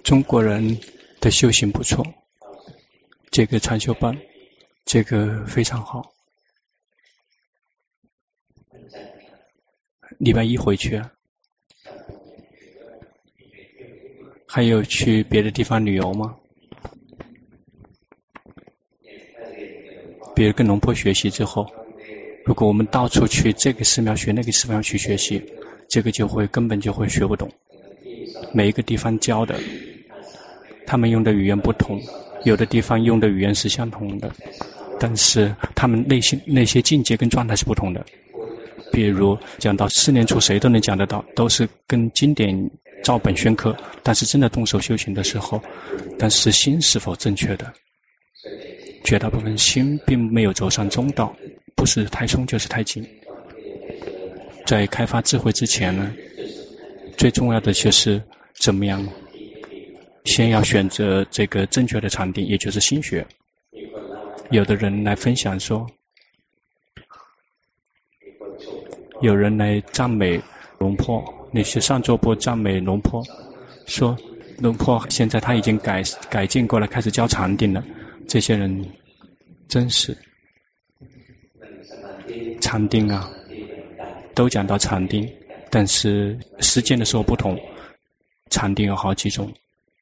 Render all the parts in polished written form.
中国人的修行不错，这个禅修班，这个非常好。礼拜一回去啊，还有去别的地方旅游吗？比如跟龙婆学习之后，如果我们到处去这个寺庙学那个寺庙去学习，这个根本就会学不懂。每一个地方教的，他们用的语言不同，有的地方用的语言是相同的，但是他们内心那些境界跟状态是不同的。比如讲到4年处谁都能讲得到，都是跟经典照本宣科，但是真的动手修行的时候，但是心是否正确的？绝大部分心并没有走上中道，不是太松就是太紧。在开发智慧之前呢，最重要的就是怎么样先要选择这个正确的禅定，也就是心学。有的人来分享说，有人来赞美龙婆，那些上座部赞美龙婆，说龙婆现在他已经改进过来，开始教禅定了。这些人真是禅定啊，都讲到禅定，但是实践的时候不同。禅定有好几种，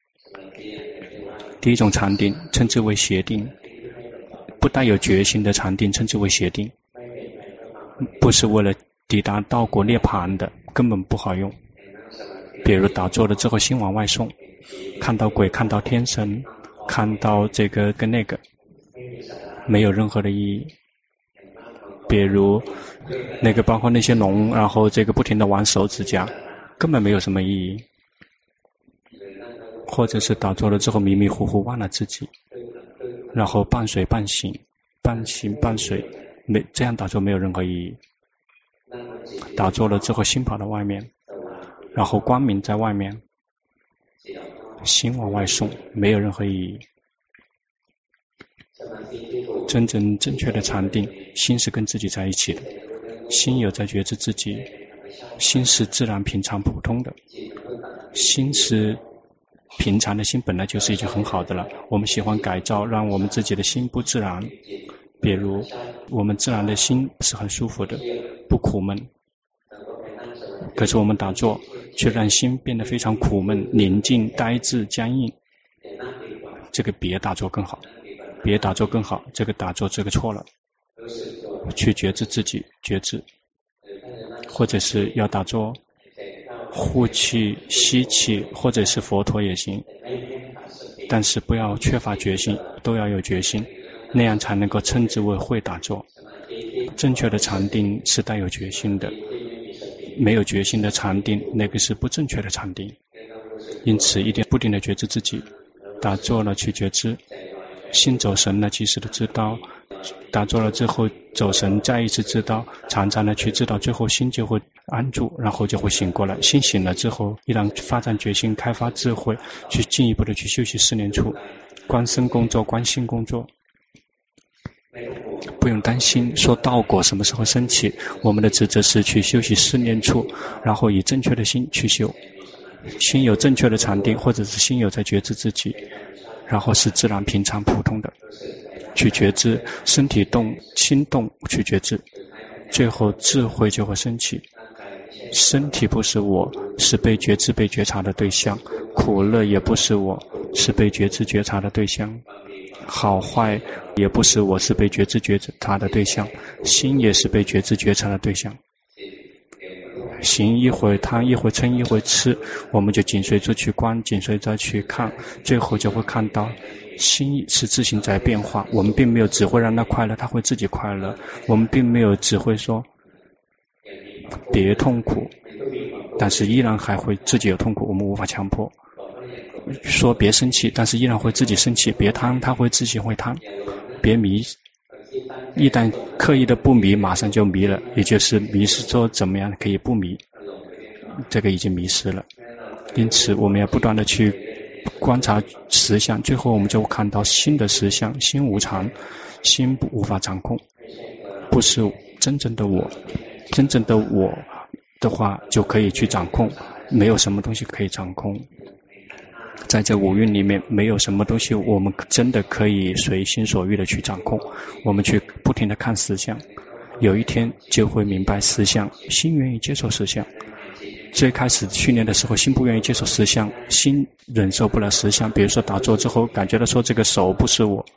第一种禅定称之为邪定，不带有决心的禅定称之为邪定，不是为了抵达道果涅槃的，根本不好用。比如打坐了之后心往外送，看到鬼，看到天神，看到这个跟那个，没有任何的意义。比如那个包括那些龙，然后这个不停地玩手指甲，根本没有什么意义。或者是打坐了之后迷迷糊糊忘了自己，然后半睡半醒，半醒半睡，这样打坐没有任何意义。打坐了之后心跑到外面，然后光明在外面，心往外送，没有任何意义。真正正确的禅定，心是跟自己在一起的，心有在觉知自己，心是自然平常普通的，心是平常的心本来就是已经很好的了。我们喜欢改造，让我们自己的心不自然。比如我们自然的心是很舒服的，不苦闷，可是我们打坐却让心变得非常苦闷、宁静、呆滞、僵硬。这个别打坐更好，别打坐更好，这个打坐这个错了。去觉知自己，觉知，或者是要打坐呼气、吸气，或者是佛陀也行，但是不要缺乏决心，都要有决心，那样才能够称之为会打坐。正确的禅定是带有决心的，没有决心的禅定，那个是不正确的禅定。因此一定不停地觉知自己，打坐了去觉知，心走神了及时的知道，打坐了之后走神再一次知道，常常的去知道，最后心就会安住，然后就会醒过来。心醒了之后依然发展决心，开发智慧，去进一步的去修习4年处，观身工作，观心工作。不用担心说道果什么时候升起，我们的职责是去修习4年处，然后以正确的心去修，心有正确的禅定，或者是心有在觉知自己，然后是自然平常普通的去觉知，身体动心动去觉知，最后智慧就会升起。身体不是我，是被觉知被觉察的对象，苦乐也不是我，是被觉知觉察的对象，好坏也不是我，是被觉知觉察的对象，心也是被觉知觉察的对象。行一会贪，一会嗔，一会痴，我们就紧随着去观，紧随着去看，最后就会看到心是自行在变化。我们并没有只会让它快乐，它会自己快乐。我们并没有只会说别痛苦，但是依然还会自己有痛苦，我们无法强迫。说别生气，但是依然会自己生气。别贪，它会自己会贪。别迷，一旦刻意的不迷，马上就迷了，也就是迷失说怎么样可以不迷，这个已经迷失了。因此我们要不断的去观察实相，最后我们就看到心的实相，心无常，心无法掌控，不是真正的我。真正的我的话就可以去掌控，没有什么东西可以掌控。 在这五蕴里面，没有什么东西我们真的可以随心所欲的去掌控。我们去不停的看实相，有一天就会明白实相，心愿意接受实相。最开始训练的时候，心不愿意接受实相，心忍受不了实相。比如说打坐之后，感觉到说这个手不是我，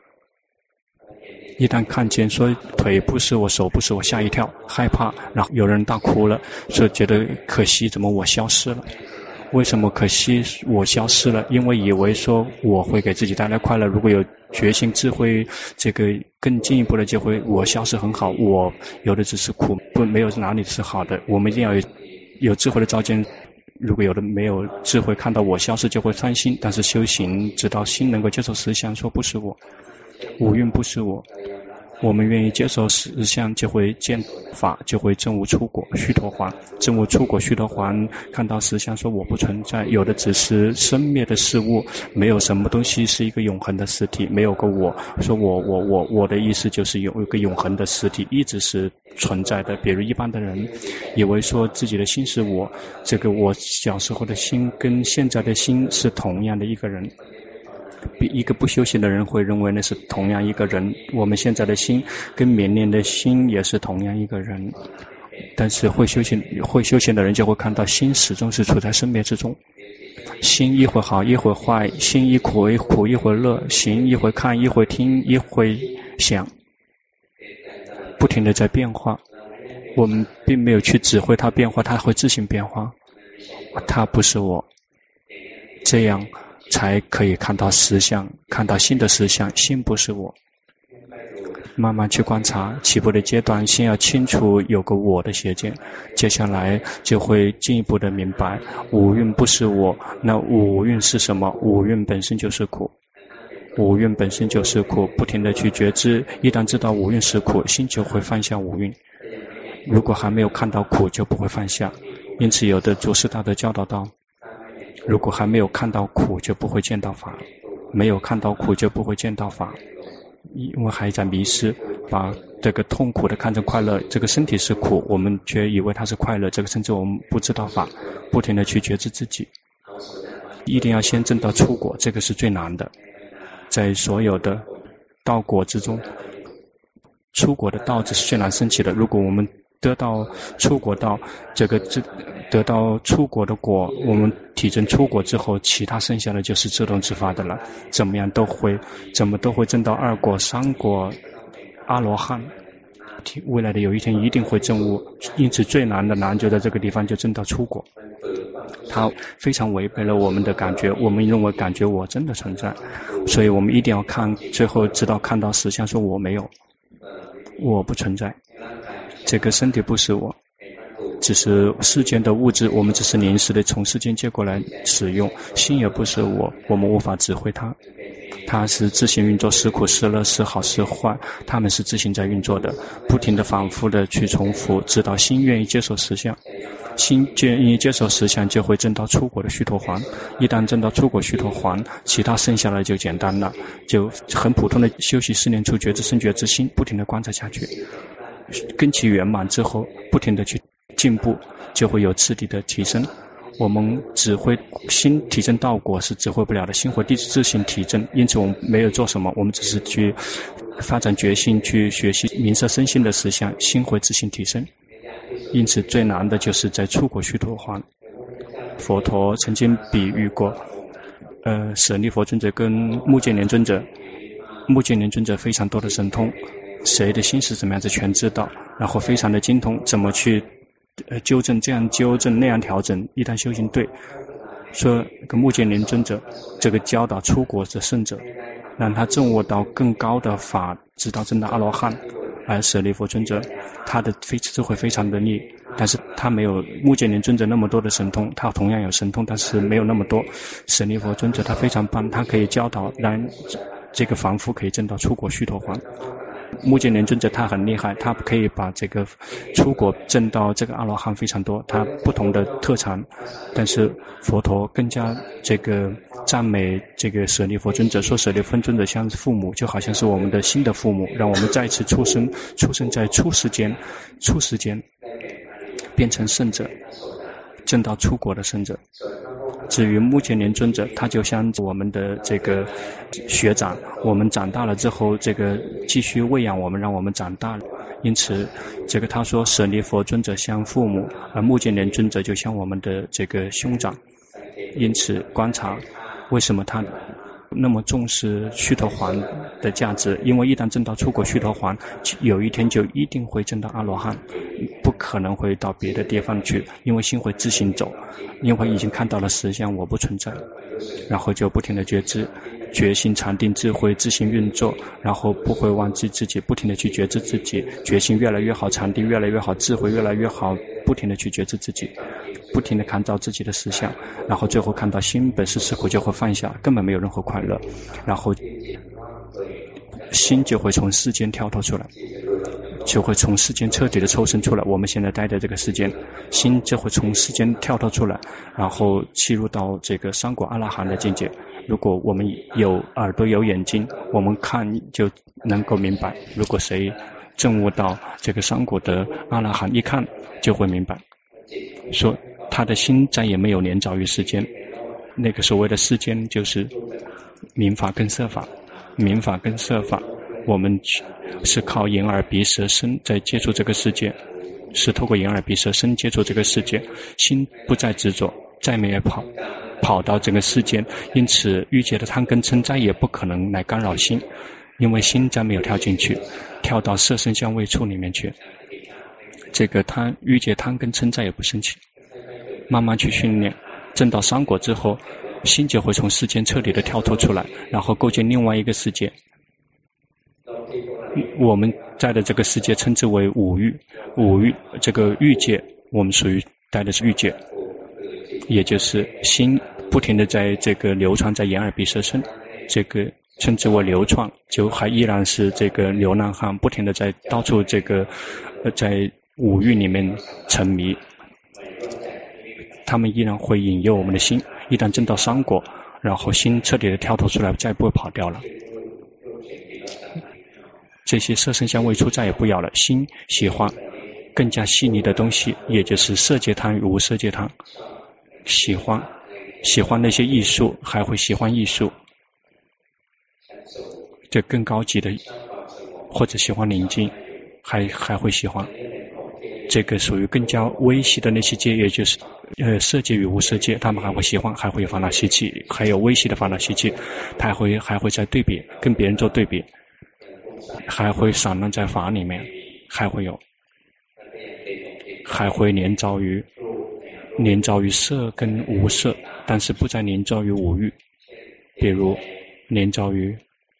一旦看见说腿不是我，手不是我，吓一跳，害怕，然后有人大哭了，说觉得可惜，怎么我消失了？为什么可惜我消失了？因为以为说我会给自己带来快乐，如果有觉醒智慧，这个更进一步的就会我消失很好，我有的只是苦，没有哪里是好的。我们一定要有智慧的照见，如果有的没有智慧，看到我消失就会伤心。但是修行直到心能够接受实相，说不是我，五蕴不是我，我们愿意接受实相，就会见法，就会证悟出果须陀洹。证悟出果须陀洹，看到实相，说我不存在，有的只是生灭的事物，没有什么东西是一个永恒的实体，没有个我。说我的意思就是有一个永恒的实体一直是存在的。比如一般的人以为说自己的心是我，这个我小时候的心跟现在的心是同样的一个人，一个不修行的人会认为那是同样一个人。我们现在的心跟明年的心也是同样一个人，但是会修行的人就会看到心始终是处在生灭之中，心一会好一会坏，心一苦一苦一会乐，心一会看一会听一会想，不停地在变化。我们并没有去指挥它变化，它会自行变化，它不是我，这样才可以看到实相，看到心的实相，心不是我。慢慢去观察，起步的阶段先要清楚有个我的邪见，接下来就会进一步的明白五蕴不是我。那五蕴是什么？五蕴本身就是苦，五蕴本身就是苦，不停的去觉知，一旦知道五蕴是苦，心就会放下五蕴。如果还没有看到苦，就不会放下。因此有的祖师大德教导到，如果还没有看到苦，就不会见到法，没有看到苦就不会见到法。因为还在迷失，把这个痛苦的看成快乐，这个身体是苦，我们却以为它是快乐，这个甚至我们不知道法，不停的去觉知自己。一定要先证到出果，这个是最难的。在所有的道果之中，出果的道是最难升起的。如果我们得到出果道，得到出果的果，我们体证出果之后，其他剩下的就是自动自发的了，怎么都会证到二果三果阿罗汉，未来的有一天一定会证悟。因此最难的难就在这个地方，就证到出果。它非常违背了我们的感觉，我们认为感觉我真的存在，所以我们一定要看，最后直到看到实相，说我没有，我不存在，这个身体不是我，只是世间的物质，我们只是临时的从世间接过来使用。心也不是我，我们无法指挥它，它是自行运作，是苦是乐是好是坏，它们是自行在运作的，不停的反复的去重复，直到心愿意接受实相。心愿意接受实相，就会证到出果的须陀洹。一旦证到出果须陀洹，其他剩下来就简单了，就很普通的修习4念处觉知身觉知心，不停的观察下去，根器圆满之后，不停的去进步，就会有次第的提升。我们指挥心提升道果是指挥不了的，心会自行提升，因此我们没有做什么，我们只是去发展觉性，去学习明色身心的实相，心会自行提升。因此最难的就是在出果须陀洹。佛陀曾经比喻过舍利弗尊者跟目犍连尊者，目犍连尊者非常多的神通，谁的心是怎么样子全知道，然后非常的精通，怎么去纠正，这样纠正那样调整，一旦修行对，说跟目犍连尊者这个教导出果的圣者，让他证悟到更高的法，直到证到阿罗汉。而舍利弗尊者他的智慧非常的利，但是他没有目犍连尊者那么多的神通，他同样有神通，但是没有那么多。舍利弗尊者他非常棒，他可以教导让这个凡夫可以证到出果须陀洹。目犍连尊者他很厉害，他可以把这个出果证到这个阿罗汉非常多，他不同的特长。但是佛陀更加这个赞美这个舍利弗尊者，说舍利弗尊者像父母，就好像是我们的新的父母，让我们再次出生在初世间变成圣者，证到出果的圣者。 至于目犍连尊者，他就像我们的这个学长，我们长大了之后，这个继续喂养我们，让我们长大了。因此，这个他说舍利佛尊者像父母，而目犍连尊者就像我们的这个兄长。因此，观察为什么他那么重视须陀洹的价值，因为一旦证到出果须陀洹，有一天就一定会证到阿罗汉，不可能会到别的地方去，因为心会自行走，因为已经看到了实相我不存在，然后就不停的觉知，觉性禅定智慧自行运作，然后不会忘记自己，不停的去觉知自己，觉性越来越好，禅定越来越好，智慧越来越好，不停的去觉知自己，不停的看到自己的实相，然后最后看到心本是吃苦，就会放下，根本没有任何快乐，然后心就会从世间跳脱出来，就会从世间彻底的抽身出来。我们现在待在这个世间，心就会从世间跳脱出来，然后契入到这个三果阿拉含的境界。如果我们有耳朵有眼睛，我们看就能够明白，如果谁证悟到这个三果的阿拉含，一看就会明白，说他的心再也没有连着于世间。那个所谓的世间就是民法跟色法，民法跟色法，我们是靠眼耳鼻舌身在接触这个世界，是透过眼耳鼻舌身接触这个世界，心不再执着，再没有跑到这个世间，因此欲界的贪跟嗔再也不可能来干扰心，因为心再没有跳进去，跳到色身香味触里面去，这个欲界贪跟嗔再也不生起。慢慢去训练，证到三果之后，心就会从世间彻底的跳脱出来，然后构建另外一个世界。我们在的这个世界称之为五欲，这个欲界，我们属于待的是欲界，也就是心不停的在这个流传在眼耳鼻舌身，这个称之为流窜，就还依然是这个流浪汉，不停的在到处这个在五欲里面沉迷，他们依然会引诱我们的心，一旦证到三果，然后心彻底的跳脱出来，再不会跑掉了。这些色声香味触再也不要了，心喜欢更加细腻的东西，也就是色界贪与无色界贪，喜欢那些艺术，还会喜欢艺术，这更高级的，或者喜欢宁静，还会喜欢这个属于更加微细的那些界，也就是色界与无色界，他们还会喜欢，还会有烦恼习气，还有微细的烦恼习气，他还会在对比，跟别人做对比，还会散乱在法里面，还会连着于色跟无色，但是不再连着于五欲，比如连着于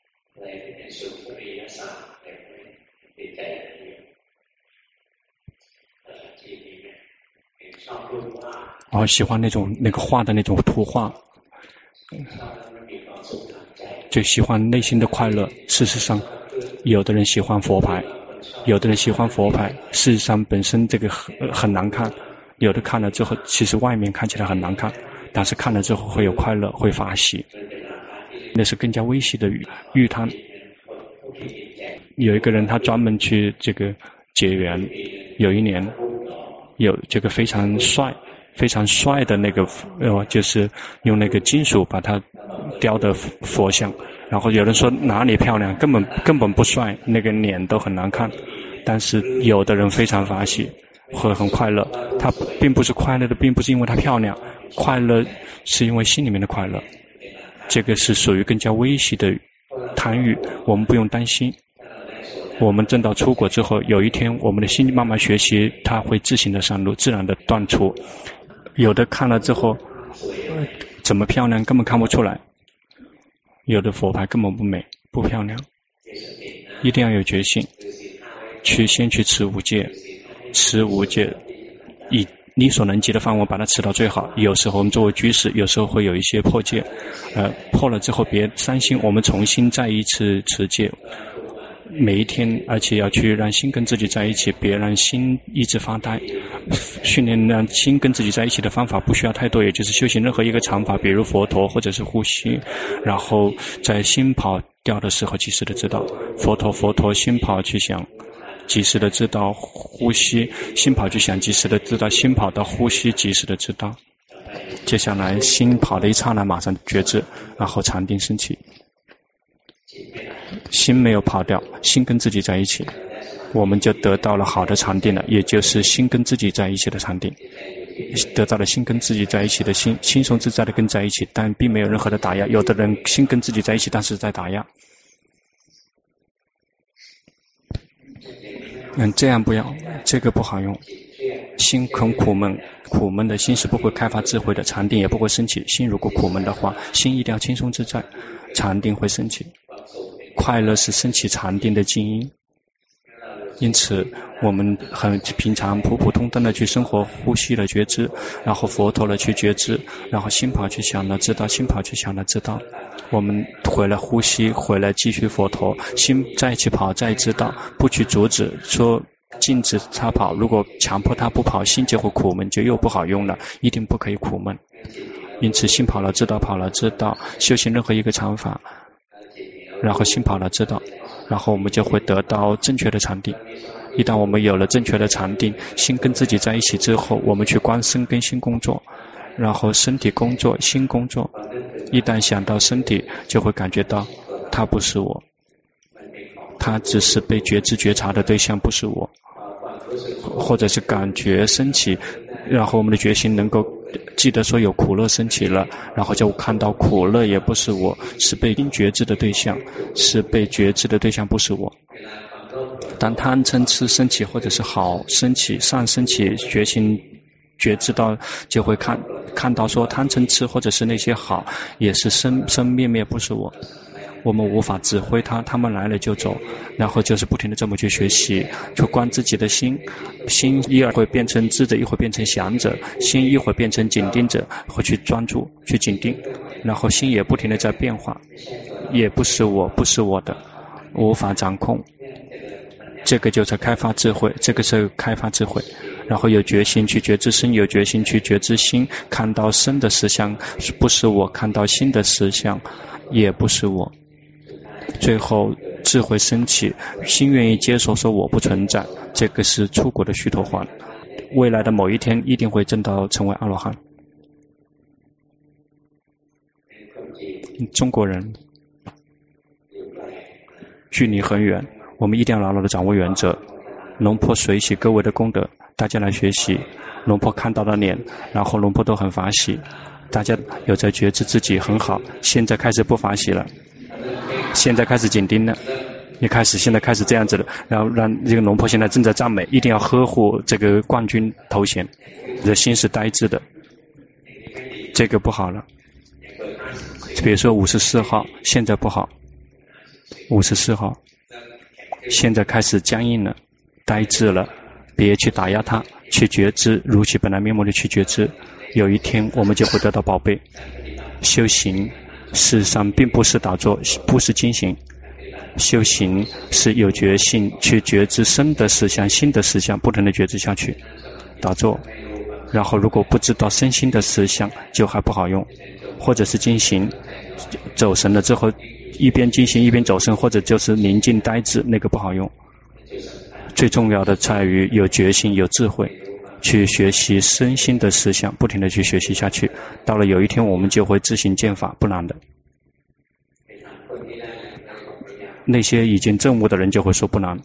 喜欢那个画的那种图画，就喜欢内心的快乐。事实上有的人喜欢佛牌，事实上本身这个很难看，有的看了之后其实外面看起来很难看，但是看了之后会有快乐，会法喜，那是更加微细的欲贪。有一个人他专门去这个结缘，有一年有这个非常帅的那个就是用那个金属把它雕的佛像，然后有人说哪里漂亮，根本不帅，那个脸都很难看，但是有的人非常法喜，会很快乐。他并不是快乐的，并不是因为它漂亮，快乐是因为心里面的快乐，这个是属于更加微细的贪欲，我们不用担心。我们证到出果之后，有一天我们的心慢慢学习，它会自行的上路，自然的断除。有的看了之后怎么漂亮根本看不出来，有的佛牌根本不美不漂亮，一定要有决心，先去持五戒，以你所能及的范围把它持到最好。有时候我们作为居士，有时候会有一些破戒，破了之后别伤心，我们重新再一次持戒，每一天，而且要去让心跟自己在一起，别让心一直发呆。训练让心跟自己在一起的方法不需要太多，也就是修行任何一个常法，比如佛陀或者是呼吸，然后在心跑掉的时候及时的知道佛陀，心跑去想及时的知道呼吸，心跑去想及时的知道，心跑到呼吸及时的知道。 接下来心跑的一刹那马上觉知，然后禅定升起。心没有跑掉，心跟自己在一起，我们就得到了好的禅定了，也就是心跟自己在一起的禅定，得到了心跟自己在一起的心，轻松自在的跟在一起，但并没有任何的打压。有的人心跟自己在一起，但是在打压。这样不要，这个不好用。心很苦闷，苦闷的心是不会开发智慧的，禅定也不会升起。心如果苦闷的话，心一定要轻松自在，禅定会升起。快乐是升起禅定的基因。因此我们很平常普普通通的去生活，呼吸了觉知，然后佛陀了去觉知，然后心跑去想了知道，心跑去想了知道。我们回来呼吸，回来继续佛陀，心再去跑再知道，不去阻止，说禁止他跑，如果强迫他不跑，心就会苦闷，就又不好用了，一定不可以苦闷。因此心跑了知道，跑了知道，修行任何一个禅法，然后心跑了知道，然后我们就会得到正确的禅定。一旦我们有了正确的禅定，心跟自己在一起之后，我们去观身跟心工作，然后身体工作，心工作。一旦想到身体，就会感觉到它不是我，它只是被觉知觉察的对象，不是我。或者是感觉升起，然后我们的决心能够记得说有苦乐升起了，然后就看到苦乐也不是我，是被觉知的对象，是被觉知的对象，不是我。当贪嗔痴升起，或者是好升起、善升起，决心觉知到，就会看到说贪嗔痴或者是那些好，也是生生灭灭，不是我。我们无法指挥他们来了就走，然后就是不停的这么去学习，去观自己的心，心一会变成知者，一会变成想者，心一会变成紧盯者，会去专注去紧盯，然后心也不停的在变化，也不是我，不是我的，无法掌控。这个就是开发智慧，这个是开发智慧。然后有决心去觉知身，有决心去觉知心，看到身的实相不是我，看到心的实相也不是我。最后智慧升起，心愿意接受说我不存在，这个是出国的须陀洹，未来的某一天一定会证到成为阿罗汉。中国人距离很远，我们一定要牢牢的掌握原则。龙婆随喜各位的功德，大家来学习。龙婆看到了脸，然后龙婆都很法喜，大家有在觉知自己很好。现在开始不法喜了，现在开始紧盯了，现在开始这样子了，然后让这个龙婆现在正在赞美，一定要呵护这个冠军头衔。你的心是呆滞的，这个不好了。比如说54号，现在不好，54号现在开始僵硬了，呆滞了，别去打压它，去觉知，如其本来面目的去觉知。有一天我们就会得到宝贝。修行事实上并不是打坐，不是精行，修行是有决心去觉知身的实相、心的实相，不停的觉知下去。打坐，然后如果不知道身心的实相，就还不好用。或者是精行，走神了之后一边精行一边走神，或者就是宁静呆滞，那个不好用。最重要的在于有决心有智慧，去学习身心的实相，不停的去学习下去，到了有一天我们就会自行见法，不难的。那些已经证悟的人就会说不难。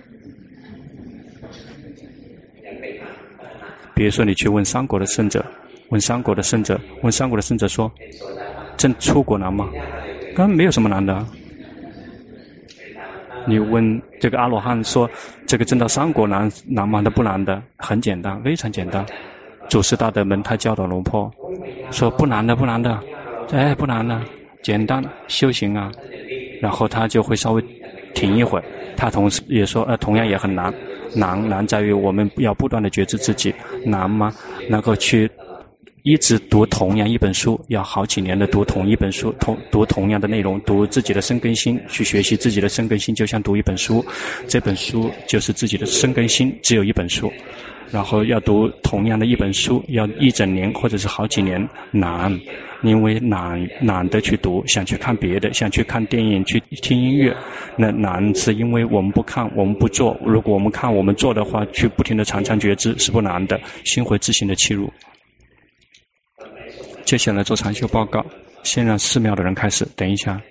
比如说你去问三国的圣者，问三国的圣者说，证出国难吗？根本没有什么难的。你问这个阿罗汉说，这个证到三国难吗？那不难的，很简单，非常简单。祖师大德们他教导龙婆说不难的，不难的，不难的，简单修行啊。然后他就会稍微停一会儿，他同时也说同样也很难，难在于我们要不断的觉知自己。难吗？能够去一直读同样一本书，要好几年的读同一本书，读同样的内容，读自己的身根心，去学习自己的身根心，就像读一本书，这本书就是自己的身根心，只有一本书。然后要读同样的一本书，要一整年或者是好几年，难，因为懒得去读，想去看别的，想去看电影，去听音乐。那难是因为我们不看，我们不做。如果我们看我们做的话，去不停的常常觉知是不难的，心会自行的切入。 接下来做禅修报告。先让寺庙的人开始。等一下。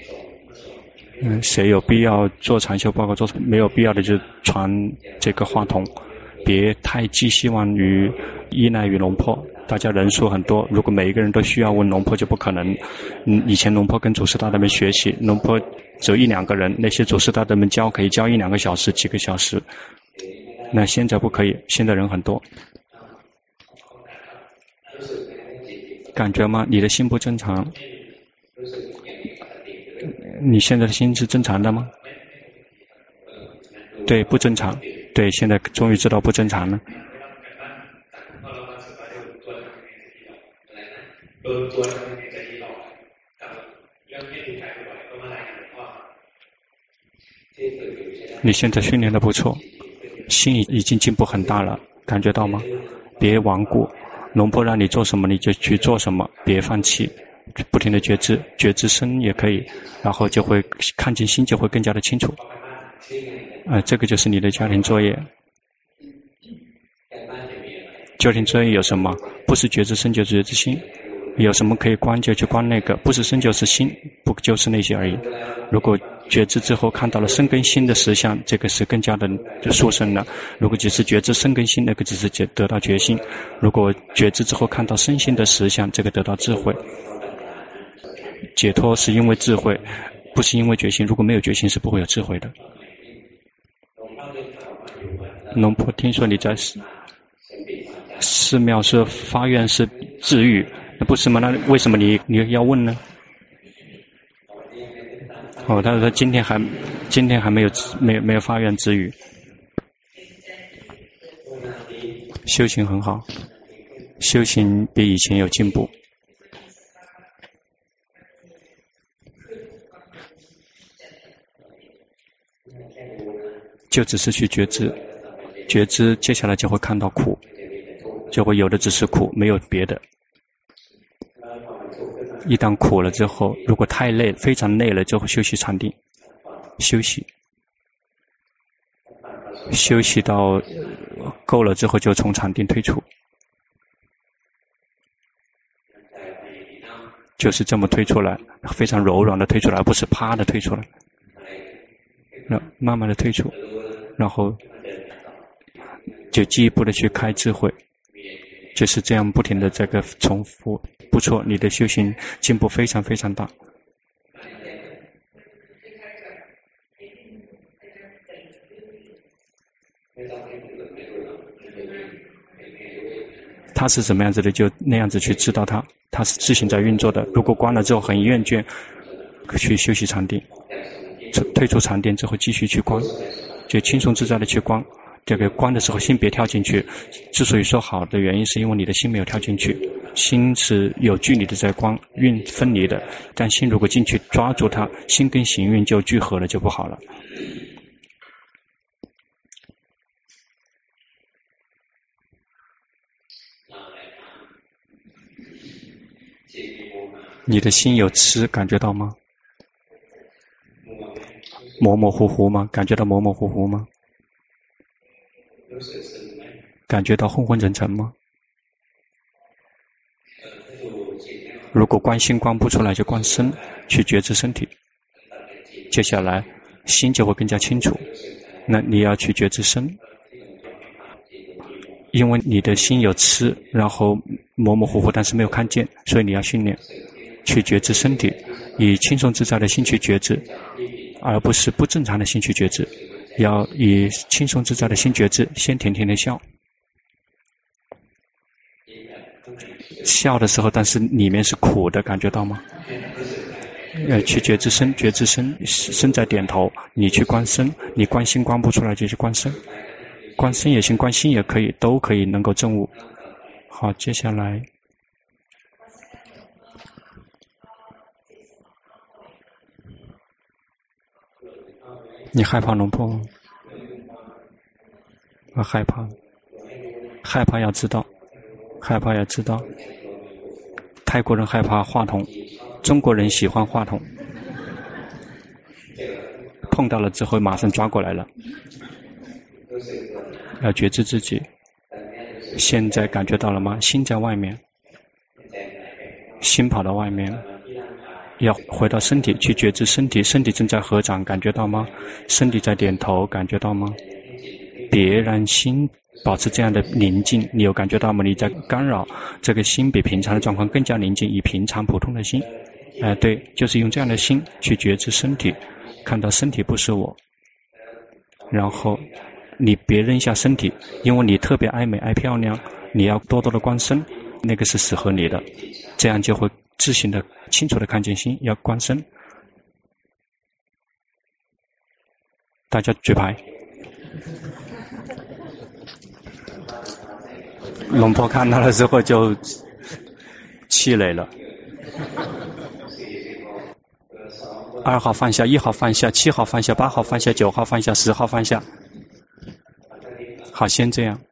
谁有必要做禅修报告？没有必要的就传这个话筒。别太寄希望于依赖于龙婆。大家人数很多，如果每一个人都需要问龙婆就不可能。以前龙婆跟祖师大德们学习，龙婆只有1-2个人，那些祖师大德们教可以教1-2个小时、几个小时。那现在不可以，现在人很多。感觉吗？你的心不正常？你现在的心是正常的吗？对，不正常。对，现在终于知道不正常了。你现在训练的不错，心已经进步很大了，感觉到吗？别顽固，龙婆让你做什么你就去做什么，别放弃，不停的觉知身也可以，然后就会看见心就会更加的清楚。这个就是你的家庭作业。家庭作业有什么？不是觉知身就是觉知心，有什么可以观就去观那个，不是身就是心，不就是那些而已。如果觉知之后看到了身跟心的实相，这个是更加的殊胜了。如果只是觉知身跟心，那个只是得到觉性。如果觉知之后看到身心的实相，这个得到智慧。解脱是因为智慧，不是因为觉性。如果没有觉性是不会有智慧的。龙婆听说你在寺庙是发愿是治愈，那不是吗？那为什么你要问呢？他说今天还没有发愿治愈。修行很好，修行比以前有进步。就只是去觉知，接下来就会看到苦，就会有的只是苦，没有别的。一旦苦了之后，如果太累，非常累了，就会休息禅定，休息到够了之后，就从禅定退出，就是这么退出来，非常柔软的退出来，而不是啪的退出来，慢慢的退出，然后就进一步的去开智慧，就是这样不停的这个重复。不错，你的修行进步非常非常大。他是什么样子的，就那样子去知道他是自行在运作的。如果关了之后很厌倦，去休息禅定，退出禅定之后继续去观，就轻松自在的去观。这个观的时候心别跳进去，之所以说好的原因是因为你的心没有跳进去，心是有距离的在观，运分离的，但心如果进去抓住它，心跟行运就聚合了，就不好了。你的心有痴，感觉到吗？模模糊糊吗？感觉到模模糊糊吗？感觉到昏昏沉沉吗？如果观心观不出来，就观身，去觉知身体。接下来心就会更加清楚。那你要去觉知身，因为你的心有痴，然后模模糊糊，但是没有看见，所以你要训练去觉知身体，以轻松自在的心去觉知，而不是不正常的心去觉知。要以轻松自在的心觉知，先甜甜的笑，笑的时候，但是里面是苦的，感觉到吗？去觉知身，觉知身在点头，你去观身，你观心观不出来就去观身，观身也行，观心也可以，都可以能够证悟。好，接下来你害怕龙婆吗？害怕要知道，泰国人害怕话筒，中国人喜欢话筒，碰到了之后马上抓过来了。要觉知自己，现在感觉到了吗？心在外面， 心跑到外面，要回到身体去觉知身体，身体正在合掌，感觉到吗？身体在点头，感觉到吗？别让心保持这样的宁静，你有感觉到吗？你在干扰这个心比平常的状况更加宁静，以平常普通的心，对，就是用这样的心去觉知身体，看到身体不是我，然后你别扔下身体，因为你特别爱美爱漂亮，你要多多的观身，那个是适合你的，这样就会自行的清楚的看见心，要观身。大家举牌。龙婆看到了之后就气馁了。2号放下，1号放下，7号放下，8号放下，9号放下，10号放下。好，先这样。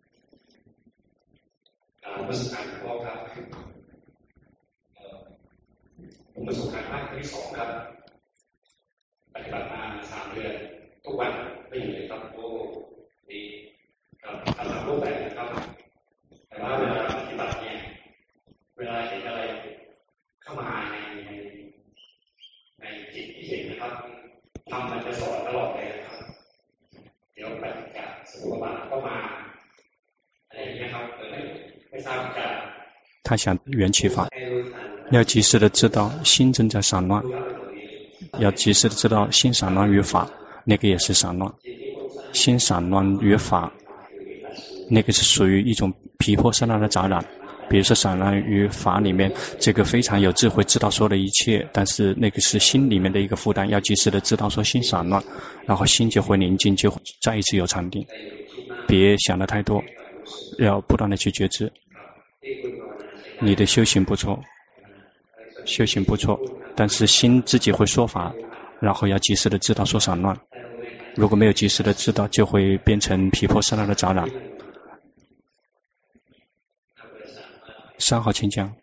他想缘起法，要及时的知道心正在散乱，要及时的知道心散乱于法，那个也是散乱。心散乱于法，那个是属于一种皮破色那的杂染。比如说散乱于法里面，这个非常有智慧，知道所有的一切，但是那个是心里面的一个负担，要及时的知道说心散乱，然后心就会宁静，就再一次有禅定。别想得太多，要不断的去觉知。你的修行不错，修行不错，但是心自己会说法，然后要及时的知道说散乱。如果没有及时的知道，就会变成皮破色那的杂染。3号请讲。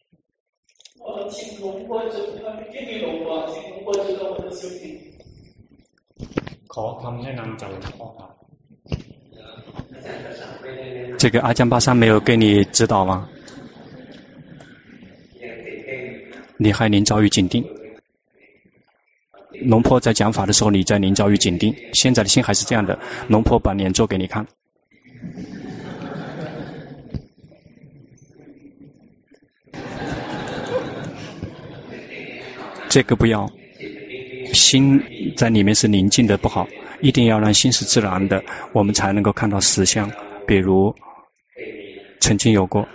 请龙婆指导我的修行。 ขอคำแนะนำจากหลวงพ่อครับ。这个阿江巴桑没有给你指导吗？你还临着于紧盯。龙婆在讲法的时候，你在临着于紧盯。现在的心还是这样的，龙婆把脸做给你看。这个不要，心在里面是宁静的不好，一定要让心是自然的，我们才能够看到实相。比如曾经有过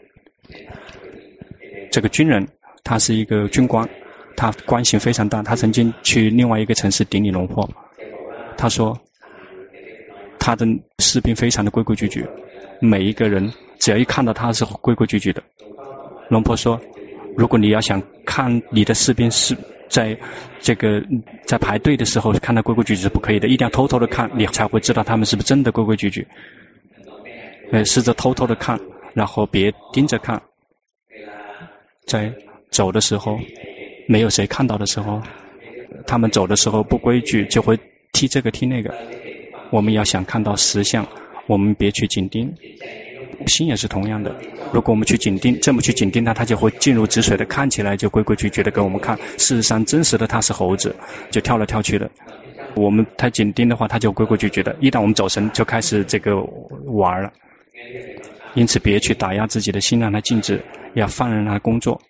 这个军人，他是一个军官，他官衔非常大，他曾经去另外一个城市顶礼龙婆，他说他的士兵非常的规规矩矩，每一个人只要一看到他是规规矩矩的。龙婆说，如果你要想看你的士兵是在排队的时候看他规规矩矩是不可以的，一定要偷偷的看，你才会知道他们是不是真的规规矩矩。试着偷偷的看，然后别盯着看。在走的时候，没有谁看到的时候，他们走的时候不规矩，就会踢这个踢那个。我们要想看到实相，我们别去紧盯。心也是同样的，如果我们去紧盯，这么去紧盯它，它就会进入止水的，看起来就规规矩矩的给我们看，事实上真实的它是猴子，就跳来跳去的。我们太紧盯的话，它就规规矩矩的，一旦我们走神就开始这个玩了。因此别去打压自己的心，让它静止，要放任它工作。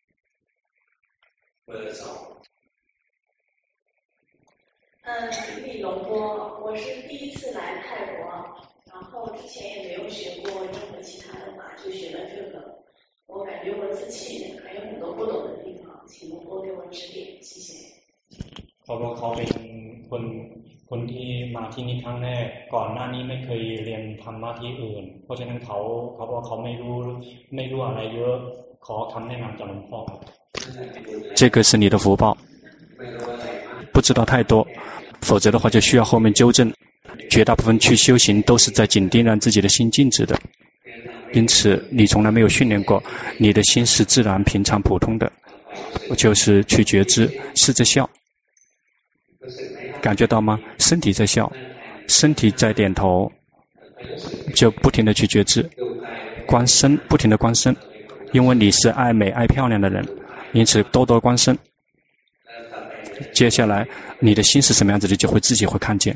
李龙波，我是第一次来泰国，然后之前也没有学过任何其他的法，就学了这个。我感觉我自己还有很多不懂的地方，请龙波给我指点，谢谢。 เขาบอกเขาเป็นคนที่มาที่นี่ครั้งแรกก่อนหน้านี้ไม่เคยเรียนธรรมะที่อื่นเพราะฉะนั้นเขาบอกเขาไม่รู้อะไรเยอะขอคำแนะนำจากหลวงพ่อครับ这个是你的福报，不知道太多，否则的话就需要后面纠正。绝大部分去修行都是在紧盯让自己的心静止的，因此你从来没有训练过，你的心是自然平常普通的，就是去觉知，试着笑，感觉到吗？身体在笑，身体在点头，就不停的去觉知，观身，不停的观身， 因为你是爱美爱漂亮的人，因此多多观身。接下来你的心是什么样子的，就会自己会看见。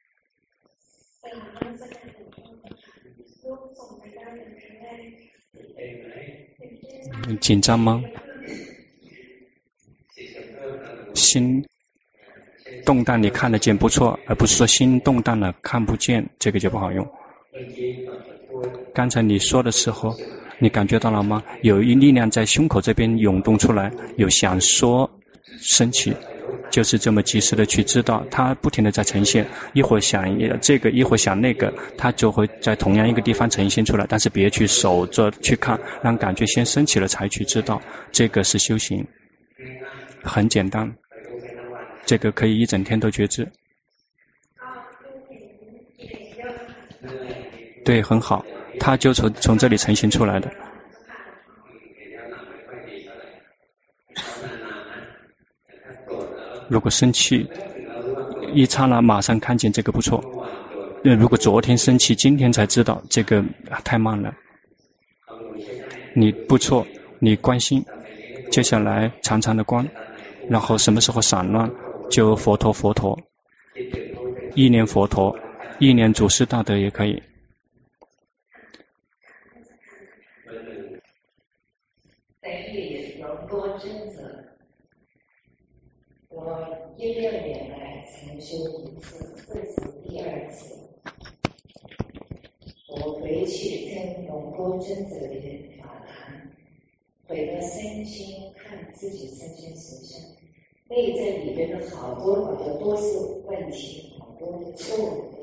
紧张吗？心动荡你看得见不错，而不是说心动荡了看不见，这个就不好用。刚才你说的时候你感觉到了吗？有一力量在胸口这边涌动出来，有想说升起，就是这么及时的去知道，它不停的在呈现，一会儿想这个一会儿想那个，它就会在同样一个地方呈现出来，但是别去守着去看，让感觉先升起了才去知道，这个是修行，很简单，这个可以一整天都觉知。对，很好，它就从这里呈现出来的。如果生气一刹那马上看见，这个不错。如果昨天生气今天才知道，这个太慢了。你不错，你关心，接下来长长的观，然后什么时候散乱就佛陀佛陀，意念佛陀，意念祖师大德也可以。 多真者，我16年来才修一次，这是第2次。我回去跟龙波真者的法谈，回到身心看自己身心实相，内在里边的好多都是问题，好多的错误的，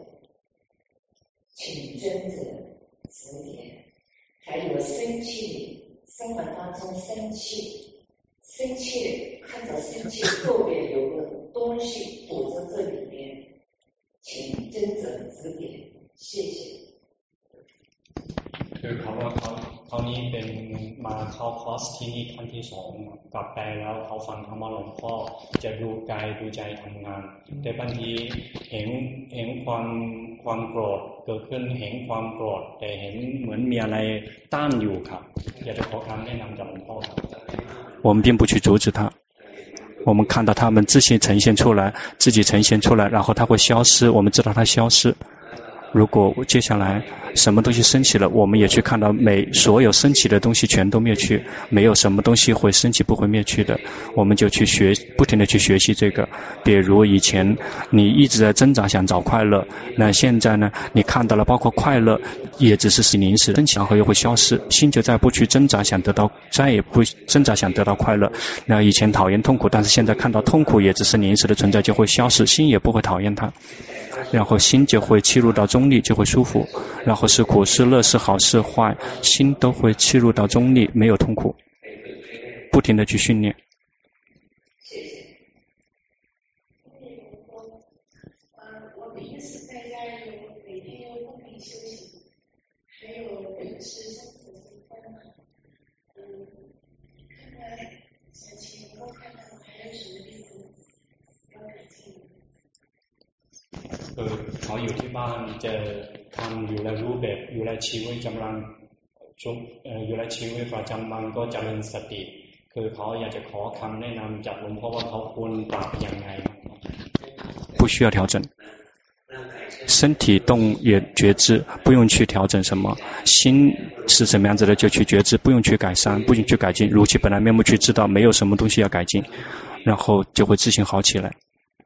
请真者指点。还有生气，生活当中生气看着生气后面有个东西堵在这里面，请真者指点，谢谢。 คือเขานี่เป็นมาเข้าคอร์สที่นี่ครั้งที่2กลับไปแล้วเขาฟังธรรมะหลวงพ่อจะดูกายดูใจทำงานแต่บางทีเห็นความโกรธเกิดขึ้นเห็นความโกรธแต่เห็นเหมือนมีอะไรต้านอยู่ครับอยากจะขอคำแนะนำจากหลวงพ่อครับ我们并不去阻止它，我们看到它们自己呈现出来，然后它会消失，我们知道它消失。如果接下来什么东西升起了，我们也去看到所有升起的东西全都灭去，没有什么东西会升起不会灭去的，我们就去不停的去学习这个。比如以前你一直在挣扎想找快乐，那现在呢你看到了包括快乐也只是临时升起，然后又会消失，心就再不去挣扎想得到，再也不挣扎想得到快乐。那以前讨厌痛苦，但是现在看到痛苦也只是临时的存在，就会消失，心也不会讨厌它，然后心就会切入到中立，就会舒服，然后是苦是乐是好是坏，心都会切入到中立，没有痛苦，不停的去训练。 我平时在家里每天用功力修行，还有平时生活中看看想起能够看到还有什么地方要改进。 เขาอยู่ที่บ้านจะทำอยู่ในรูปแบบอยู่ในชีวิตกำลังอยู่ในชีวิตประจำวันก็เจริญสติคือเขาอยากจะขอคำแนะนำจากหลวงพ่อว่าเขาควรปรับยังไง不需要调整，身体动也觉知，不用去调整什么，心是什么样子的就去觉知，不用去改善，不用去改进，如其本来面目去知道，没有什么东西要改进，然后就会自行好起来。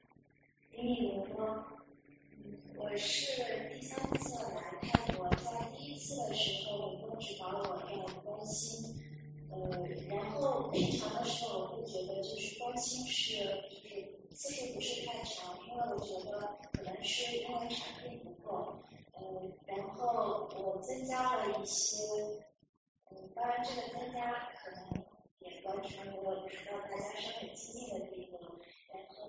我是第3次来泰国，在第1次的时候，我都指导我要关心，然后平常的时候我会觉得就是关心次数不是太长，因为我觉得可能是因为产品不够，然后我增加了一些，当然这个增加可能也完全没有达到大家生理经验的地步，然后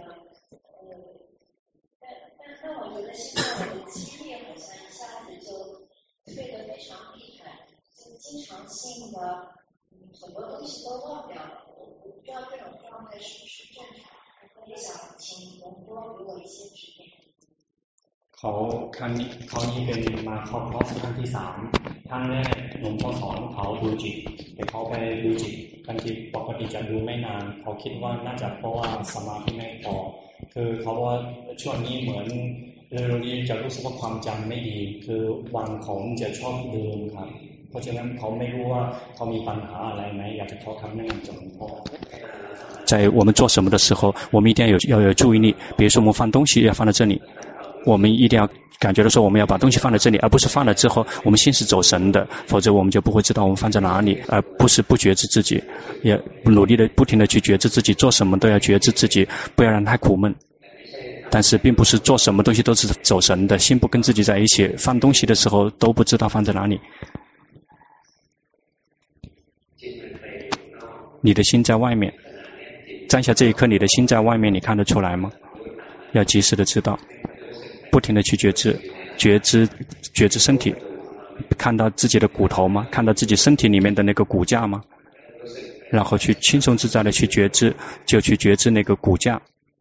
但我觉得现在我的精力好像一下子就退得非常厉害，就经常性的很多东西都忘掉了，我不知道这种状态是不是正常，然后也想请龙波给我一些指点。 เขครั้งนี้เป็นมาเข้าคอร์สครั้งที่3ครั้งแรกหลวงพ่อสอนเขาดูจิตแต่เขาไปดูจิตบางทีปกติจะดูไม่นานเขาคิดว่าน่าจะเพราะว่าสมาธิไม่พอคือเขาว่าช่วงนี้เหมือนเร็วๆนี้จะรู้สึกว่าความจำไม่ดีคือวันของจะชอบลืมครับเพราะฉะนั้นเขาไม่รู้ว่าเขามีปัญหาอะไรไหมอยากจะขอคำแนะนำจากหลวงพ่อ在我们做什么的时候，我们一定要有注意力。比如说，我们放东西要放在这里，我们一定要感觉到说，我们要把东西放在这里，而不是放了之后，我们心是走神的，否则我们就不会知道我们放在哪里，而不是不觉知自己。也努力的、不停的去觉知自己，做什么都要觉知自己，不要让它苦闷。但是，并不是做什么东西都是走神的，心不跟自己在一起，放东西的时候都不知道放在哪里。你的心在外面。站下这一刻，你的心在外面，你看得出来吗？要及时的知道，不停的去觉知身体，看到自己的骨头吗？看到自己身体里面的那个骨架吗？然后去轻松自在的去觉知，就去觉知那个骨架，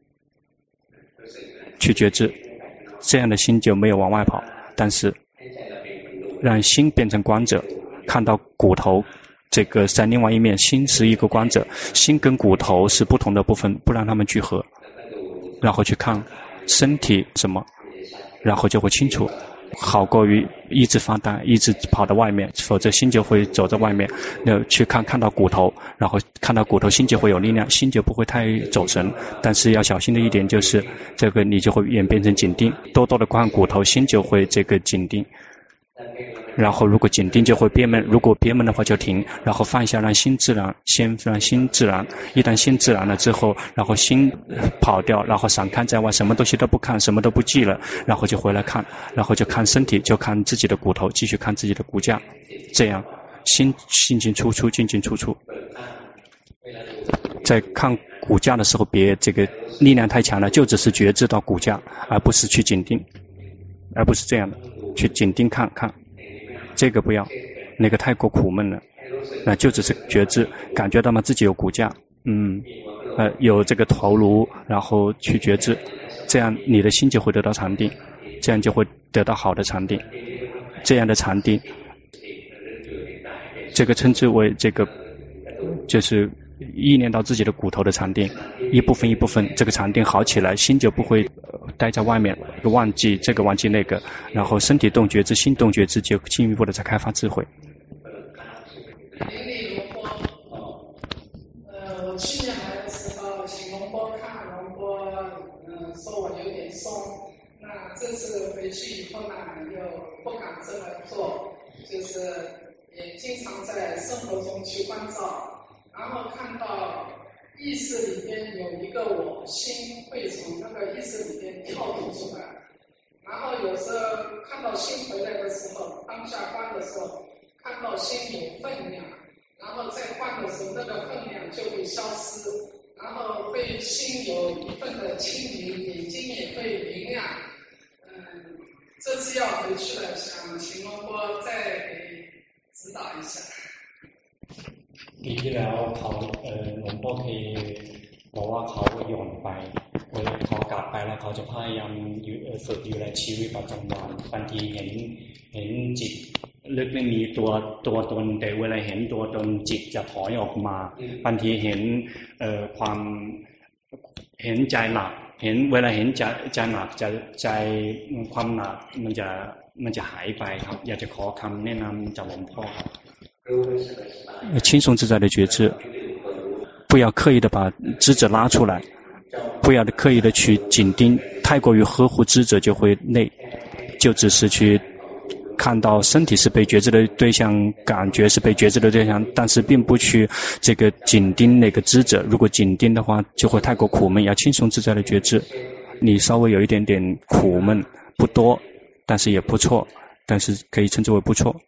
去觉知，这样的心就没有往外跑。但是让心变成观者，看到骨头。这个在另外一面，心是一个观者，心跟骨头是不同的部分，不让它们聚合，然后去看身体什么，然后就会清楚，好过于一直发呆，一直跑到外面，否则心就会走在外面。去看到骨头，然后看到骨头，心就会有力量，心就不会太走神。但是要小心的一点就是，这个你就会演变成紧盯，多多的看骨头，心就会这个紧盯。然后如果紧盯就会憋闷，如果憋闷的话就停，然后放下，让心自然，先让心自然。一旦心自然了之后，然后心跑掉，然后闪看在外，什么东西都不看，什么都不记了，然后就回来看，然后就看身体，就看自己的骨头，继续看自己的骨架，这样心进进出出，进进出出。在看骨架的时候，别这个力量太强了，就只是觉知到骨架，而不是去紧盯，而不是这样的去紧盯看。这个不要，那个太过苦闷了，那就只是觉知，感觉到吗？自己有骨架，有这个头颅，然后去觉知，这样你的心就会得到禅定，这样就会得到好的禅定，这样的禅定，这个称之为这个就是意念到自己的骨头的禅定，一部分一部分，这个禅定好起来，心就不会待在外面，忘记这个忘记那个，然后身体动觉知，心动觉知，就进一步的在开发智慧。 我去年来的时候请龙波看，龙波说我有点松，那这次回去以后呢，又不敢这么做，就是也经常在生活中去关照，然后看到意识里边有一个我，心会从那个意识里边跳脱出来，然后有时候看到心回来的时候，当下观的时候，看到心有分量，然后再观的时候，那个分量就会消失，然后会心有一份的清明，眼睛也会明亮。这次要回去了，想请龙波再给指导一下。 ปีที่แล้วเขาหลวงพ่อเคยบอกว่าเขาหย่อนไปเวลาเขากลับไปแล้วเขาจะพยายามฝึกอยู่ในชีวิตประจำวันบางทีเห็นจิตลึกไม่มีตัวตนแต่เวลาเห็นตัวตนจิตจะถอยออกมาบางทีเห็นความเห็นใจหนักเห็นเวลาเห็นใจหนักใจความหนักมันจะหายไปครับอยากจะขอคำแนะนำจากหลวงพ่อครับ轻松自在的觉知，不要刻意的把知者拉出来，不要刻意的去紧盯，太过于呵护知者就会累，就只是去看到身体是被觉知的对象，感觉是被觉知的对象，但是并不去这个紧盯那个知者，如果紧盯的话就会太过苦闷，要轻松自在的觉知，你稍微有一点点苦闷，不多，但是也不错，但是可以称之为不错。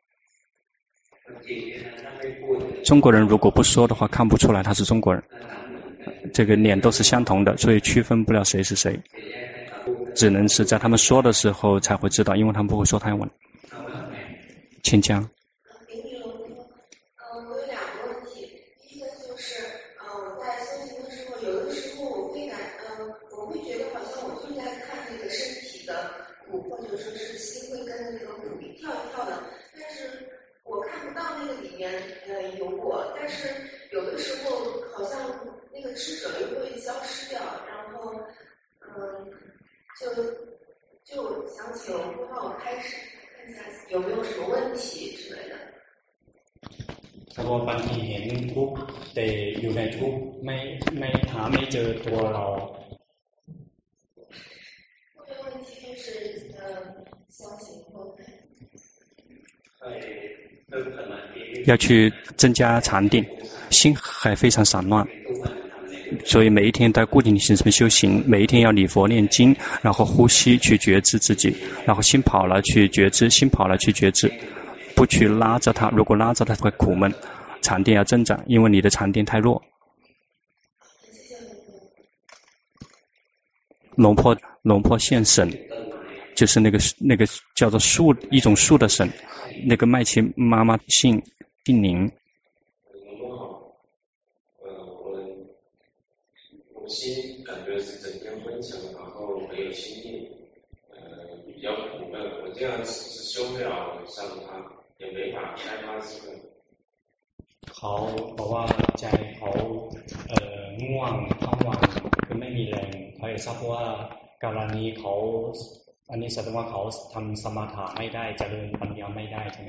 中国人如果不说的话，看不出来他是中国人。这个脸都是相同的，所以区分不了谁是谁，只能是在他们说的时候才会知道，因为他们不会说泰文。请讲。 我有两个问题，第一个就是我在修行的时候，有的时候我会觉得好像我就在看那个身体的骨或者到那个里面有我，但是有的时候好像那个智者又会消失掉，然后就想请不帮我开始看一下有没有什么问题之类的。 เพราะว่าบางทีเห็นทุกข์แต่อยู่ในทุกข์ไม่หาไม่เจอตัวเรา后面问题就是想请后面。 要去增加禅定，心还非常散乱，所以每一天在固定性上修行，每一天要礼佛念经，然后呼吸去觉知自己，然后心跑了去觉知，心跑了去觉知，不去拉着它，如果拉着它会苦闷。禅定要增长，因为你的禅定太弱。龙婆现神，就是那个叫做树，一种树的神，那个麦琪妈妈姓宁。 我心感觉是整天昏沉，然后没有心定，比较苦闷。我这样是修不了上他，也没法开发智慧。 เขาบอกว่าใจเขาง่วงทั้งวันคือไม่มีแรงเขาจะทราบว่าการนี้เขาอันนี้แสดงว่าเขาทำสมาธิไม่ได้เจริญปัญญาไม่ได้ใช่ไหม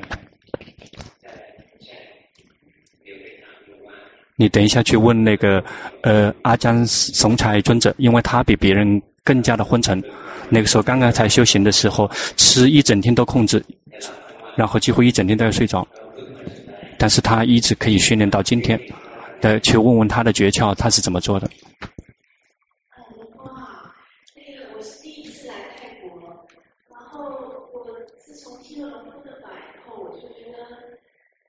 你等一下去问那个阿江怂财尊者，因为他比别人更加的昏沉。那个时候刚刚才修行的时候，吃一整天都控制，然后几乎一整天都要睡着。但是他一直可以训练到今天的，去问问他的诀窍，他是怎么做的。 我是第一次来泰国，然后我自从听了龙婆的法以后，我就觉得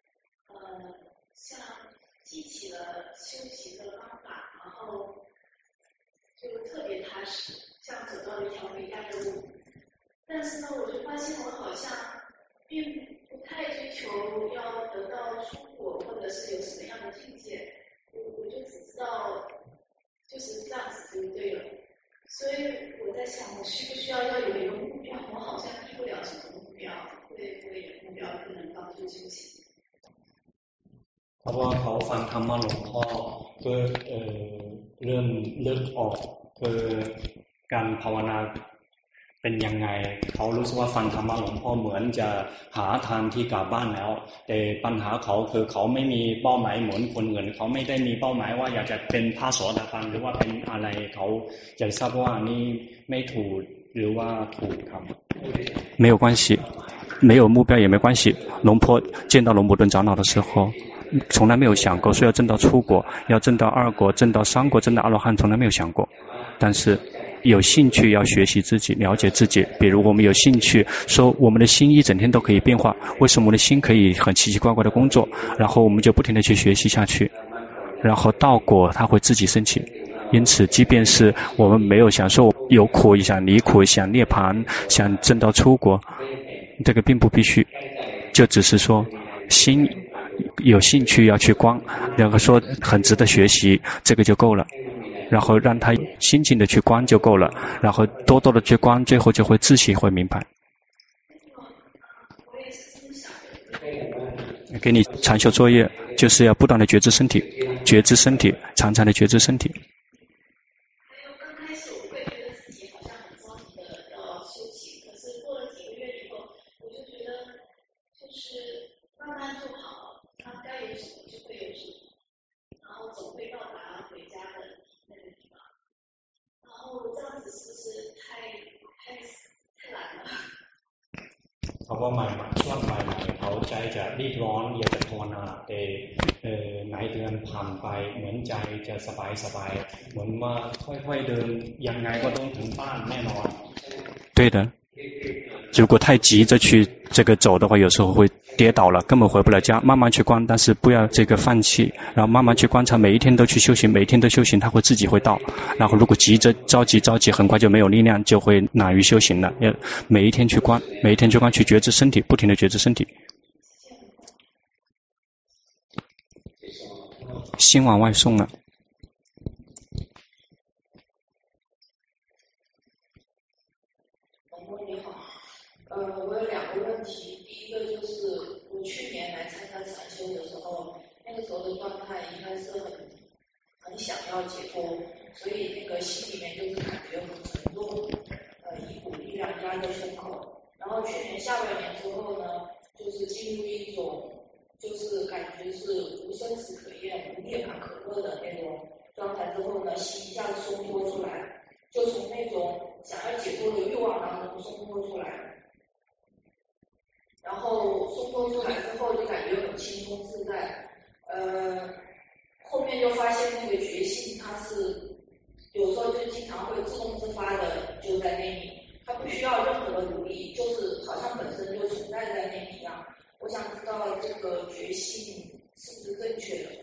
像记起了修行的方法，然后就特别踏实，像走到了一条回家的路。但是呢，我就发现我好像并不太追求要得到出果，或者是有什么样的境界，我就只知道就是这样子就对了。所以我在想，我需不需要有一个目标？我好像立不了什么目标，会有目标不能帮助修行。 เพราะว่าเขาฟังธรรมะหลวงพ่อก็เริ่มลึกออกคือการภาวนาเป็นยังไงเขารู้สึกว่าฟังธรรมะหลวงพ่อเหมือนจะหาทางที่กลับบ้านแล้วแต่ปัญหาเขาคือเขาไม่มีเป้าหมายเหมือนคนอื่นเขาไม่ได้มีเป้าหมายว่าอยากจะเป็นพระโสดาบันหรือว่าเป็นอะไรเขาอยากทราบว่านี่ไม่ถูกหรือว่าถูกครับ没有关系，没有目标也没关系。龙婆见到龙婆顿长老的时候，从来没有想过说要证到出国，要证到二国，证到三国，证到阿罗汉，从来没有想过。但是有兴趣要学习自己，了解自己。比如我们有兴趣说我们的心一整天都可以变化，为什么我们的心可以很奇奇怪怪的工作？然后我们就不停的去学习下去，然后道果它会自己升起。因此即便是我们没有想说有苦想离苦想涅槃想证到出国，这个并不必须，就只是说心有兴趣要去观，然后说很值得学习，这个就够了。然后让他心静的去观就够了，然后多多的去观，最后就会自己会明白。给你禅修作业就是要不断的觉知身体，觉知身体，常常的觉知身体。 还有刚开始我会觉得自己好像很着急的要修行，可是过了几个月以后，我就觉得就是慢慢就好，它该有什么就会有什么，然后总会到达回家的那个地方。然后这样子是不是太懒了？ เพราะว่าช่วงใหม่เขาใจจะรีบร้อนอยากจะภาวนาแต่หลายเดือนผ่านไปเหมือนใจจะสบายเหมือนว่าค่อยๆเดินยังไงก็ต้องถึงบ้านแน่นอน对的，如果太急着去这个走的话，有时候会跌倒了，根本回不了家。慢慢去观，但是不要这个放弃，然后慢慢去观察，每一天都去修行，每一天都修行，他会自己会到。然后如果着急，很快就没有力量，就会懒于修行了。要每一天去观，每一天去观，去觉知身体，不停的觉知身体。心往外送了。 我有2个问题，第一个就是我去年来参加禅很想要解脱，所以那个心里面就是感觉很沉重，一股力量压在胸口。然后去年下半年之后呢，就是进入一种就是感觉是无生死可厌、无涅槃可乐的那种状态之后呢，心一下子松脱出来，就从那种想要解脱的欲望当中松脱出来。然后松脱出来之后就感觉很轻松自在，后面就发现那个觉性它是有时候就经常会自动自发的就在那里，它不需要任何的努力，就是好像本身就存在在那里一样。我想知道这个觉性是不是正确的？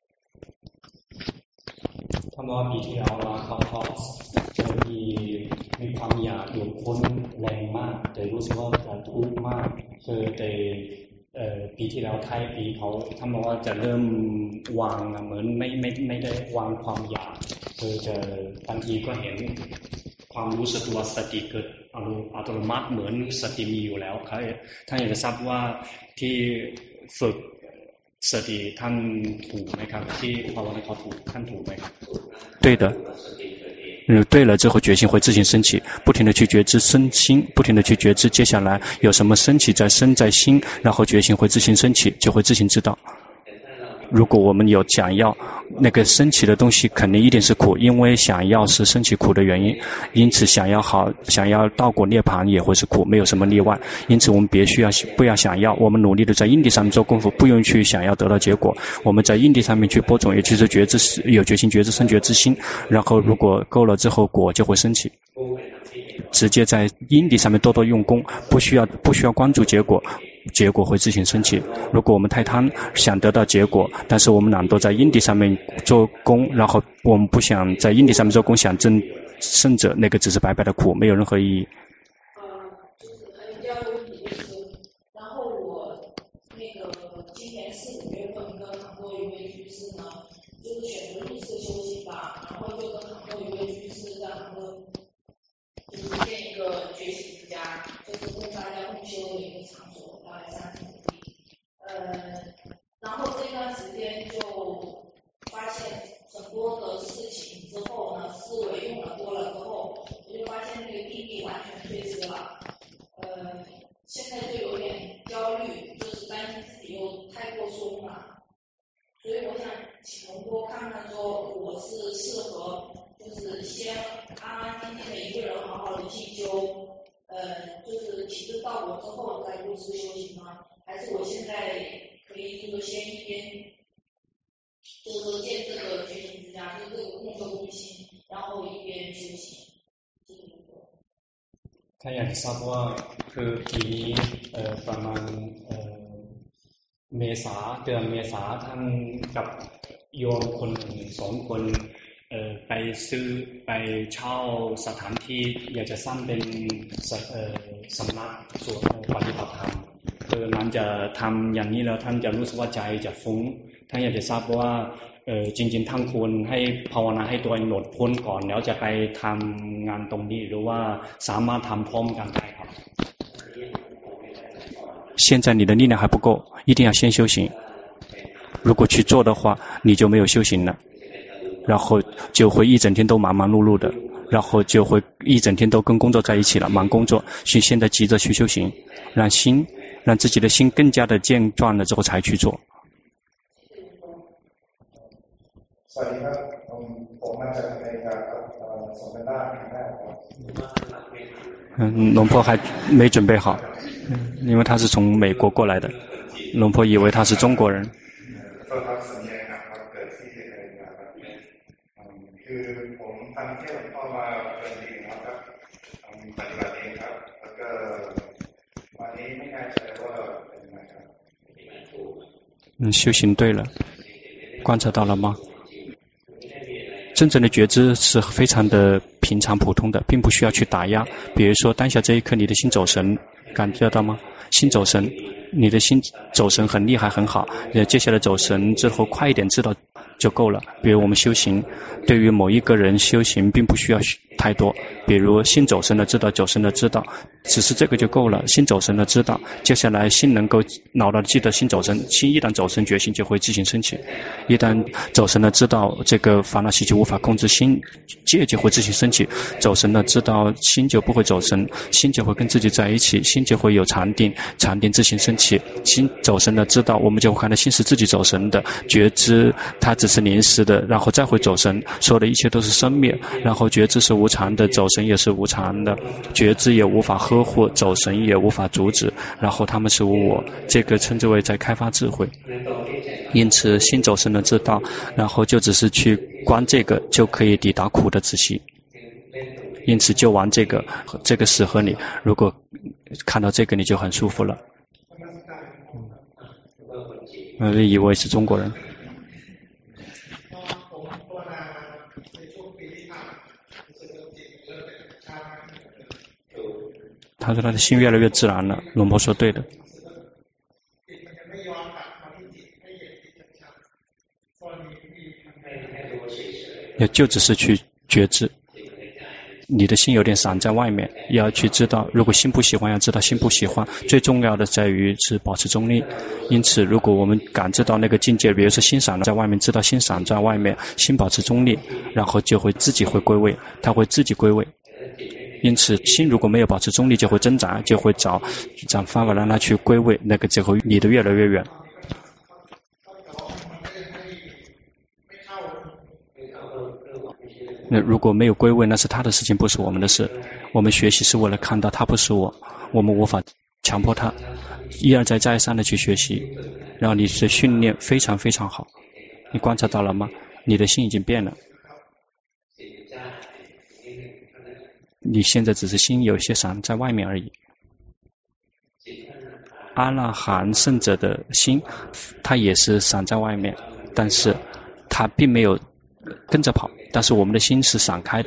他们ว่าปีที่แล้วว่าเขาเจอมีความอยากหลุดพ้นแรงมากแต่รู้สึกว่าจะทุกข์มากคือแต่ปีที่แล้วท้ายปีเขาทำมาว่าจะเริ่มวางเหมือนไม่ได้วางความอยากคือจะบางทีก็เห็นความรู้สึกตัวสติเกิดอัตโนมัติเหมือนสติมีอยู่แล้วครับท่านอยากจะทราบว่าที่ฝึกสติท่านถูกไหมครับที่ภาวนาเขาถูกท่านถูกไหมครับ对的。对了之后觉性会自行升起，不停的去觉知身心，不停的去觉知接下来有什么升起在身在心，然后觉性会自行升起，就会自行知道。如果我们有想要那个升起的东西，肯定一定是苦，因为想要是升起苦的原因，因此想要好，想要到果涅槃也会是苦，没有什么例外。因此我们不要想要，我们努力的在因地上面做功夫，不用去想要得到结果。我们在因地上面去播种，也就是觉知，有决心觉知生觉之心，然后如果够了之后，果就会升起。直接在因地上面多多用功，不需要关注结果，结果会自行升起。如果我们太贪，想得到结果，但是我们懒惰在因地上面做功，然后我们不想在因地上面做功，想证胜者，那个只是白白的苦，没有任何意义。 就是还有第二个问题就是，然后我那个今年4、5月份跟韩国一位居士呢，就是选择入寺修行吧，然后就跟韩国一位居士在韩国就是建一个觉醒之家，就是供大家共修的一个场所，大概3平地。然后这段时间就发现很多的事情之后呢，思维用了多了之后，我就发现那个定力完全缺失了。现在就有点焦虑，就是担心自己又太过松了。所以我想请龙波看看说，我是适合就是先安安静静的一个人好好的进修，就是体质到我之后再入寺修行吗？还是我现在可以就是先一边就是建这个觉醒之家，就是这个共修中心，然后一边修行。 ถ้าอยากทราบว่าคือปีนี้ประมาณเดือนเมษาท่านกับโยมคนหนึ่ง2 คนไปเช่าสถานที่อยากจะสร้างเป็นสำนักสวดปฏิบัติธรรมคือมันจะทำอย่างนี้แล้วท่านจะรู้สึกว่าใจจะฟุ้งท่านอยากจะทราบว่าจริงๆท่านควรให้ภาวนาให้ตัวเองหลุดพ้นก่อนแล้วจะไปทำงานตรงนี้หรือว่าสามารถทำพร้อมกันได้ครับ现在你的力量还不够，一定要先修行。如果去做的话，你就没有修行了，然后就会一整天都忙忙碌碌的，然后就会一整天都跟工作在一起了，忙工作。所以现在急着去修行，让自己的心更加的健壮了之后才去做。 สวัสดีครับผมมาจากอเมริกาครับส่งเป็นบ้านครั้งแรกครับ龙婆还没准备好，因为他是从美国过来的，龙婆以为他是中国人。 คือผมทำเที่ยวพ่อมาเป็นปีแล้วครับปฏิบัติเองครับแล้วก็วันนี้ไม่แน่ใจว่าเป็นไงครับ修行对了，观察到了吗？真正的觉知是非常的平常普通的，并不需要去打压。比如说当下这一刻你的心走神，感觉到吗？心走神，你的心走神很厉害很好，接下来走神之后快一点知道就够了。比如我们修行，对于某一个人修行并不需要太多，比如心走神的知道，走神的知道，只是这个就够了。心走神的知道，接下来心能够牢牢记得心走神，心一旦走神，觉性就会自行升起。一旦走神的知道，这个烦恼习气无法控制，心戒就会自行升起。走神的知道，心就不会走神，心就会跟自己在一起，心就会有禅定，禅定自行升起。心走神的知道，我们就会看到心是自己走神的，觉知它只是临时的，然后再会走神，所有的一切都是生灭，然后觉知是无常的，走神也是无常的，觉知也无法呵护，走神也无法阻止，然后他们是无我，这个称之为在开发智慧。因此心走神的知道，然后就只是去观这个，就可以抵达苦的自息。因此就玩这个，这个适合你，如果看到这个你就很舒服了。以为是中国人。他说他的心越来越自然了，龙婆说对的。也就只是去觉知，你的心有点散在外面，要去知道，如果心不喜欢，要知道心不喜欢。最重要的在于是保持中立。因此，如果我们感知到那个境界，比如说心散在外面，知道心散在外面，心保持中立，然后就会自己会归位，它会自己归位。因此，心如果没有保持中立，就会挣扎，就会找方法让它去归位，那个就会离得越来越远。那如果没有归位，那是他的事情，不是我们的事。我们学习是为了看到他不是我，我们无法强迫他，一而再再三的去学习，然后你的训练非常非常好。你观察到了吗？你的心已经变了。你现在只是心有些散在外面而已。阿那含圣者的心，他也是散在外面，但是他并没有跟着跑，但是我们的心是散开的。